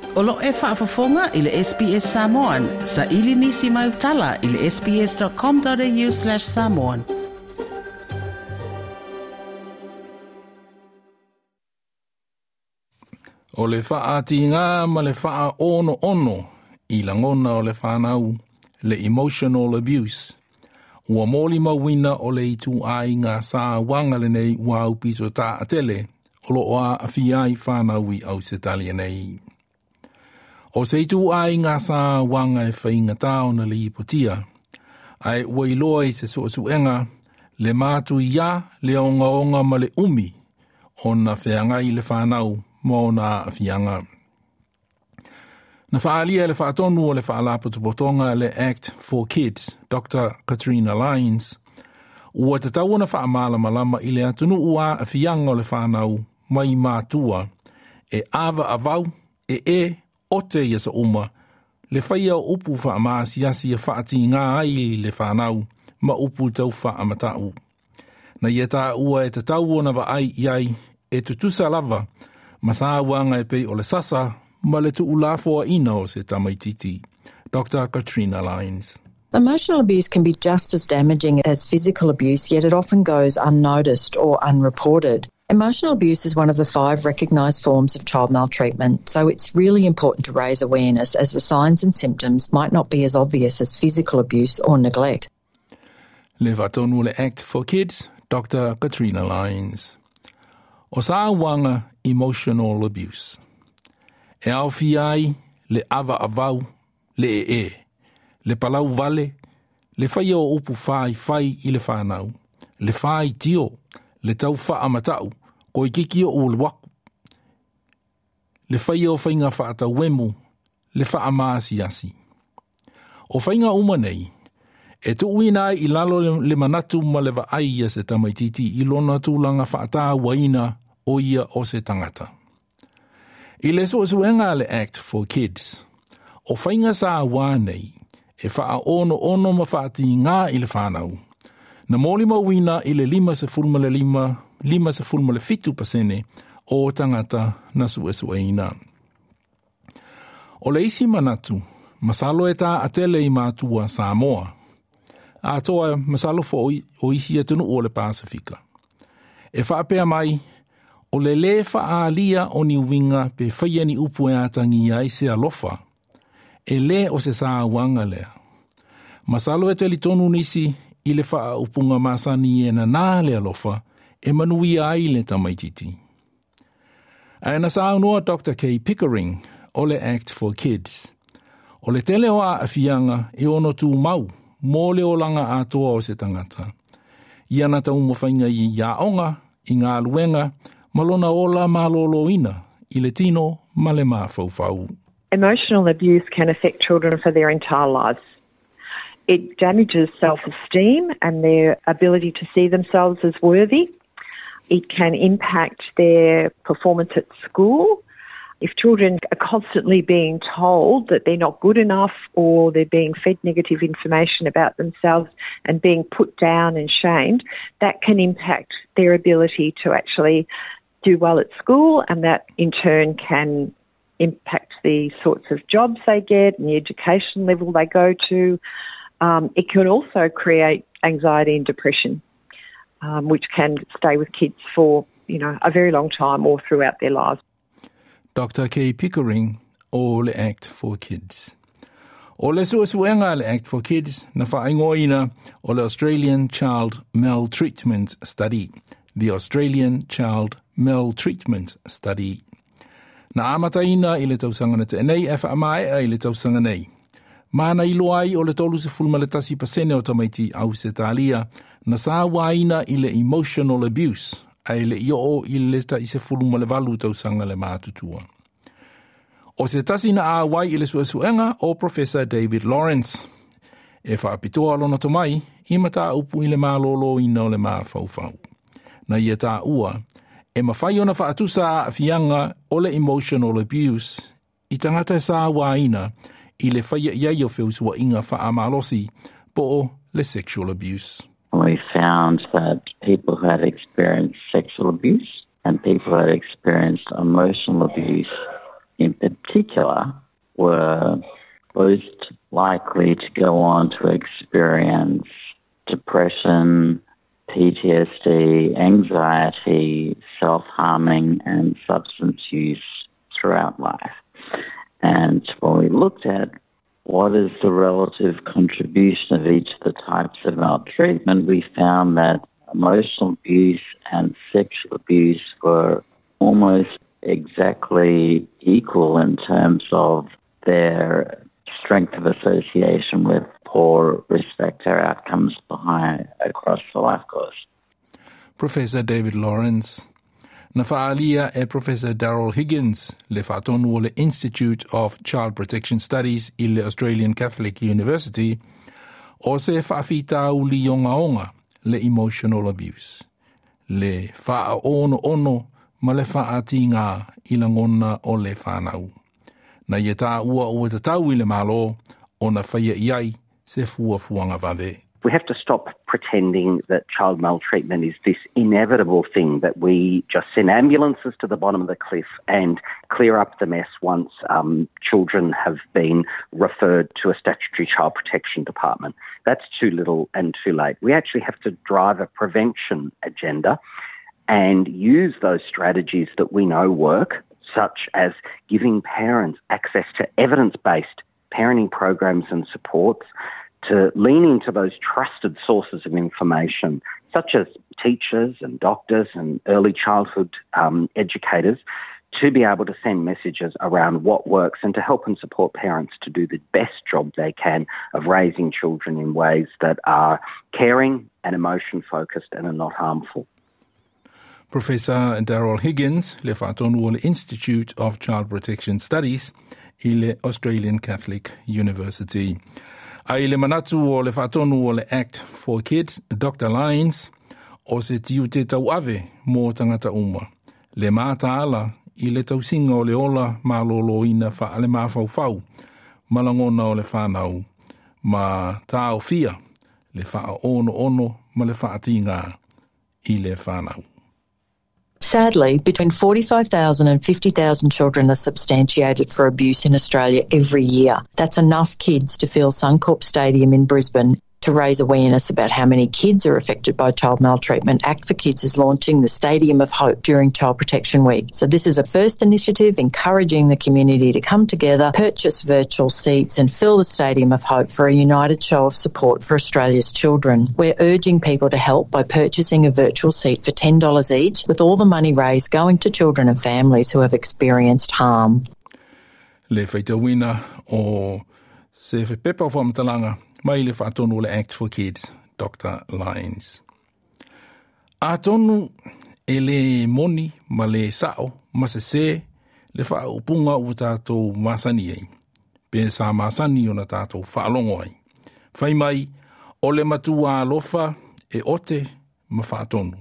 Olo e whaafafonga i le SBS Samoan. Sa ili nisi mai utala i le sbs.com.au/Samoan. O le whaatinga ma le wha ono i langona o le whanau, le emotional abuse. Ua mōli mawina o le itu ai ngā sā wanga le nei ua upito tā atele, o lo oa a whiai whanau i au se talia nei. O se itu ai ngā sā wanga e whainga tāo na le ipotia, ai ua iloa i se suenga, le mātu ia le onga ma le umi, o na whianga i le whanau, mō na whianga. Na whaalia le whaatonu o le whaalaputupotonga le Act for Kids, Dr. Katrina Lyons, ua te tau na whaamala malama i le atunu ua a whianga o le whanau mai mātua, e awa avau, e o te ia sa uma, le whaia upu whaamasiasi e whaati ngā ai le whanau, ma upu tau whaamatau. Na ia tā ua e te tau o na wa ai iai, e tutusa lava, ma sā wanga e pei o le sasa, ma le tu ulafoa ina o se tamaititi. Dr. Katrina Lyons. Emotional abuse can be just as damaging as physical abuse, yet it often goes unnoticed or unreported. Emotional abuse is one of the 5 recognised forms of child maltreatment, so it's really important to raise awareness as the signs and symptoms might not be as obvious as physical abuse or neglect. Le watonu le Act for Kids, Dr. Katrina Lyons. O sā wanga emotional abuse. E au fiai, le ava avau, le le palau vale, le whai o upu whai i le whanau, le whai tio, le tau wha amatau, ko i kiki o ulwaku. Le whai o whainga whaatau wemu, le wha amasiasi. O whainga umanei, e tu uina i lalo le manatu ma le wa aia se tamaititi i lona tūlanga whaata waina o ia o se tangata. I le suenga le Act for Kids, o whainga sā wānei, e wha ono ma whaati ngā i le whanau. Na mōli mawina i le 5,5% o tangata na sueina. O le isi manatu, masalo e tā atele i mātua Samoa. A toa masalo fo o isi atunu o le Pasifika. E whaapea mai, o le whaalia o ni winga pe whaia ni upu e atangi ai se alofa, e le o se sā wanga lea. Masalo e teli tonu nisi i le wha upunga masani e na nā le alofa e manui ai le tamaititi. A na sā unua Dr. Kay Pickering o le Act for Kids. O le tele o a whianga e ono tū mau, mō le o langa atoa o se tangata. Ia na tau mawhainga i iaonga, i ngā luenga, malona ola maloloina, i le tino ma le mawhauwhau. Emotional abuse can affect children for their entire lives. It damages self-esteem and their ability to see themselves as worthy. It can impact their performance at school. If children are constantly being told that they're not good enough or they're being fed negative information about themselves and being put down and shamed, that can impact their ability to actually do well at school, and that in turn can impact the sorts of jobs they get and the education level they go to. It can also create anxiety and depression, which can stay with kids for, a very long time or throughout their lives. Dr. Kay Pickering o le Act for Kids. O le suenga le Act for Kids na whaingoina o le Australian Child Maltreatment Study. The Australian Child Maltreatment Study. Na amataina i le tausanga na te nei e whaamae i le tausanga nei. Mana i loai o le 30% o tamaiti au se talia na sā waina i le emotional abuse ai le io i le ta i se fuluma le valu tausanga le mātutua. O se tasi na a wai i le suenga o Professor David Lawrence. E whaapitoa lona tomai i mata upu i le mālolo i no le māwhauwhau. Na ia tā ua, e mawhai ona whaatusa a fianga o le emotional abuse i tangata sā waina i le whaia iai o whiusua inga whaamalosi po le sexual abuse. We found that people who had experienced sexual abuse and people who had experienced emotional abuse in particular were most likely to go on to experience depression, PTSD, anxiety, self-harming, and substance use throughout life. And when we looked at what is the relative contribution of each of the types of maltreatment, we found that emotional abuse and sexual abuse were almost exactly equal in terms of their strength of association with poor risk factor outcomes across the life course. Professor David Lawrence. Na whaalia e Professor Daryl Higgins le whaatonu o le Institute of Child Protection Studies I le Australian Catholic University o se whaawhitau li onga le emotional abuse. Le whaaono ma le whaatinga I langona o le whanau. Na ia tā ua o te tau I le malo o na whaia iai se fuafuanga vave. We have to stop pretending that child maltreatment is this inevitable thing that we just send ambulances to the bottom of the cliff and clear up the mess once children have been referred to a statutory child protection department. That's too little and too late. We actually have to drive a prevention agenda and use those strategies that we know work, such as giving parents access to evidence-based parenting programs and supports, to lean into those trusted sources of information, such as teachers and doctors and early childhood educators, to be able to send messages around what works and to help and support parents to do the best job they can of raising children in ways that are caring and emotion-focused and are not harmful. Professor Daryl Higgins le whaatonu o le Institute of Child Protection Studies I le Australian Catholic University. Ai le manatu o le whaatonu o le Act for Kids, Dr. Lyons, o se tiu te tau ave mō tangata uma. Le māta ala I le tausinga o le ola mālolo ina wha ale māwhauwhau, malangona o le whanau, ma tā o fia, le wha ono ma le whaatinga I le whanau. Sadly, between 45,000 and 50,000 children are substantiated for abuse in Australia every year. That's enough kids to fill Suncorp Stadium in Brisbane. To raise awareness about how many kids are affected by child maltreatment, Act for Kids is launching the Stadium of Hope during Child Protection Week. So this is a first initiative encouraging the community to come together, purchase virtual seats and fill the Stadium of Hope for a united show of support for Australia's children. We're urging people to help by purchasing a virtual seat for $10 each, with all the money raised going to children and families who have experienced harm. Le whaitawina o se whepepa o whamatalanga mai le whaatonu o le Act for Kids, Dr. Lyons. A tonu e le moni ma le sao ma se le whaaupunga o tātou masani ei. Pe sa masani o na tātou whaalongo ei. Whai mai o le matua alofa e ote ma whaatonu.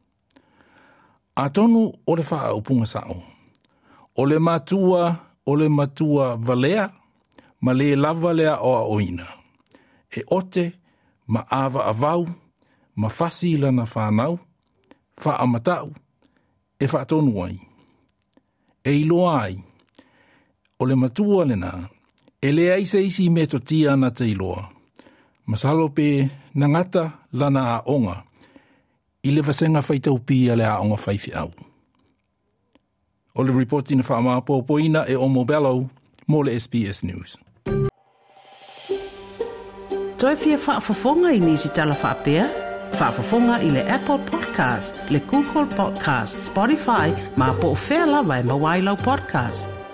A tonu o le whaaupunga sao. O le matua valea ma le lava lea o a oina. E ote, ma awa avau, ma fasi lana whanau, wha amatau, e whaatonu ai. E iloa ai, o le matua lena, e le aise isi me to tia na te iloa. Masalo pe nangata lana a onga, I le vasenga whaitau pia le a onga whaifi au. O le reporti na whaamapopoina e o Mobello, mo le SBS News. Toi fia whaafafonga I nisi tala whaapea? Whaafafonga I le Apple Podcast, le Google Podcast, Spotify, ma po o whea lawa e mawailau podcast.